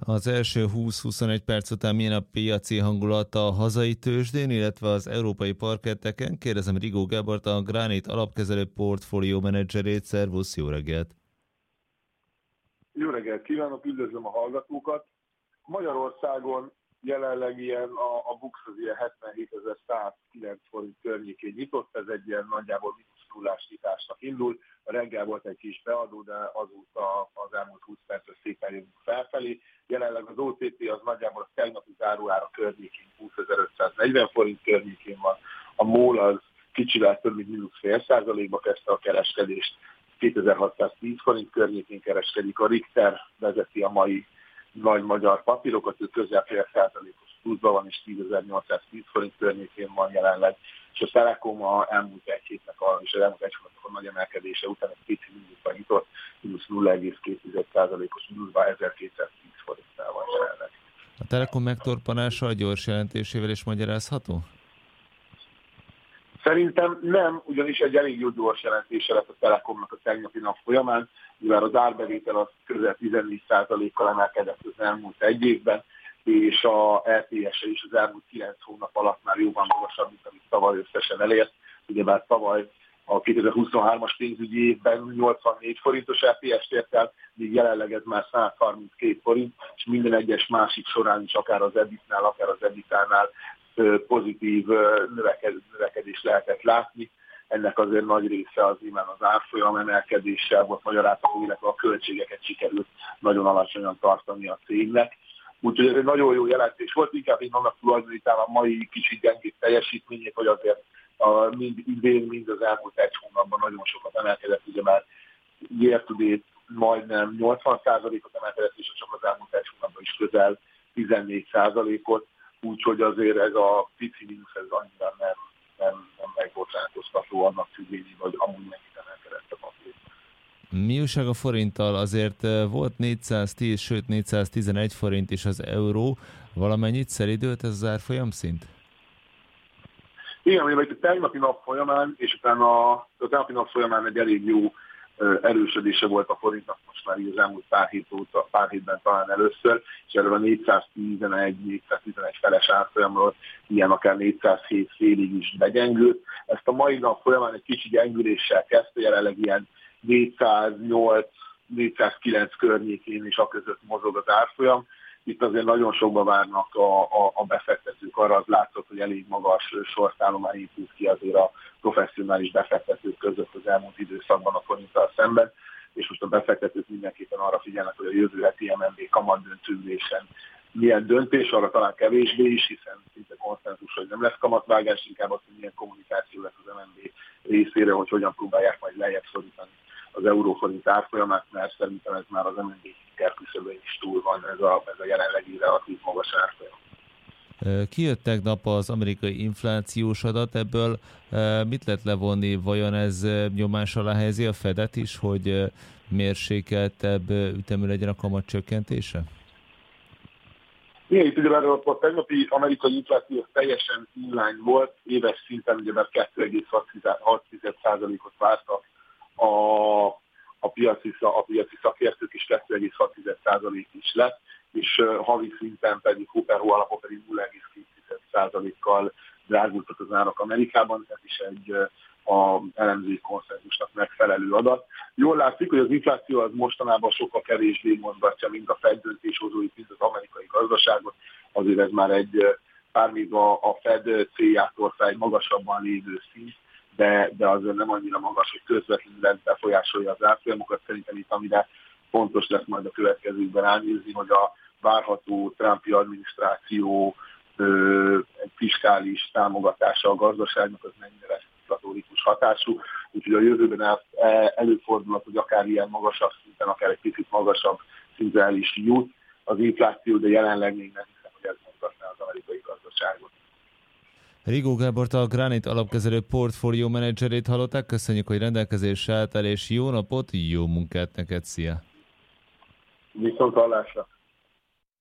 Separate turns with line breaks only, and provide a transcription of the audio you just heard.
Az első 20-21 perc után milyen a piaci hangulat a hazai tőzsdén, illetve az európai parketteken? Kérdezem Rigó Gábort, a Granite alapkezelő portfólió menedzserét. Szervusz, jó reggelt!
Jó reggelt kívánok, üdvözlöm a hallgatókat! Magyarországon jelenleg a BUX az ilyen 77.109 forint környékén nyitott, ez egy ilyen nagyjából mínusz nullás nyitásnak indul. A reggel volt egy kis beadó, de azóta az elmúlt 20 percre szépen jövünk felfelé. Jelenleg az OTP az nagyjából a tegnapi záróára környékén 20.540 forint környékén van. A MOL az kicsivel több mint mínusz fél százalékba kezdte a kereskedést, 2610 forint környékén kereskedik. A Richter vezeti a mai nagy magyar papírokat, ő közel fél százalékos pluszban van, és 10.810 forint környékén van jelenleg. És a Telekom elmúlt egy hétnek és az elmúlt egy hónapnak a nagy emelkedése után egy pici mínuszban nyitott, mínusz 0,2%-os mínuszban 1210 forintnál van jelenleg.
A Telekom megtorpanása a gyors jelentésével is magyarázható?
Szerintem nem, ugyanis egy elég jó gyors jelentése lett a Telekomnak a tegnapi nap folyamán, mivel az árbevétel az közel 14%-kal emelkedett az elmúlt egy évben, és a RTS-e is az elmúlt 9 hónap alatt már jóval magasabb, mint amit tavaly összesen elért. Ugyebár tavaly a 2023-as pénzügyi évben 84 forintos RTS-t ért el, míg jelenleg ez már 132 forint, és minden egyes másik során is, akár az EBIT-nál, akár az EBITDA-nál pozitív növekedés lehetett látni. Ennek azért nagy része az imád az árfolyam emelkedéssel volt magyarázható, illetve a költségeket sikerült nagyon alacsonyan tartani a cégnek. Úgyhogy ez egy nagyon jó jelentés volt, inkább én annak tulajdonítám a mai kicsit gyengébb teljesítményét, hogy azért mind idén, mind az elmúlt egy hónapban nagyon sokat emelkedett, ugye már year-to-date majdnem 80%-ot emelkedett, és csak az elmúlt egy hónapban is közel 14%-ot, úgyhogy azért ez a pici mínusz ez annyira nem megbocsátoztató annak függvényében, hogy amúgy mennyit emelkedett a papír.
Mi újság a forinttal? Azért volt 410, sőt 411 forint is az euró. Valamennyit szelidült ez az árfolyam szint?
Igen, mert a tegnapi nap folyamán, és utána a tegnapi nap folyamán egy elég jó erősödése volt a forintnak most már így az elmúlt pár hétben talán először, és erről a 411 feles árfolyamról ilyen akár 407 félig is begyengült. Ezt a mai nap folyamán egy kicsi gyengüléssel kezdte, jelenleg ilyen 408-409 környékén is a között mozog az árfolyam. Itt azért nagyon sokba várnak a befektetők, arra az látszott, hogy elég magas sorszállomány épült ki azért a professzionális befektetők között az elmúlt időszakban a forinttal szemben, és most a befektetők mindenképpen arra figyelnek, hogy a jövő heti MNB kamatdöntőülésen milyen döntés, arra talán kevésbé is, hiszen szinte konszenzus, hogy nem lesz kamatvágás, inkább az, hogy milyen kommunikáció lesz az MNB részére, hogy hogyan próbálják majd lejjebb szorítani az euróforint árfolyamát, mert szerintem ez már az MNB küszöbön is túl van, ez a jelenlegi relatív magas árfolyam.
Kijött tegnap az amerikai inflációs adat, ebből mit lehet levonni? Vajon ez nyomás alá helyezi a Fedet is, hogy mérsékeltebb ütemű legyen a kamat csökkentése?
Igen, itt ugyebár a tegnapi amerikai infláció teljesen inline volt, éves szinten ugyebár 2,6%-ot vártak a piaci szakértők is 2,6% is lett, és havi szinten pedig per hó alapon pedig 0,2%-kal drágultak az árak Amerikában, ez is egy a elemzői konszenzusnak megfelelő adat. Jól látszik, hogy az infláció az mostanában sokkal kevésbé mozgatja, mint a Fed döntéshozóit, mint az amerikai gazdaságot. Azért ez már még a Fed céljától fel egy magasabban lévő szint, de azért nem annyira magas, hogy közvetlenül befolyásolja az árfolyamokat. Szerintem itt, amire fontos lesz majd a következőkben ránézni, hogy a várható Trumpi adminisztráció egy fiskális támogatása a gazdaságnak, az mennyire lesz inflatórikus hatású. Úgyhogy a jövőben előfordulhat, hogy akár ilyen magasabb szinten, akár egy picit magasabb szinten el is jut az infláció, de jelenleg még nem hiszem, hogy ez mozgatná az amerikai gazdaságot.
Rigó Gábort, a Granite alapkezelő portfólió menedzserét hallották. Köszönjük, hogy rendelkezésre álltál, és jó napot, jó munkát neked, szia!
Viszont hallásra!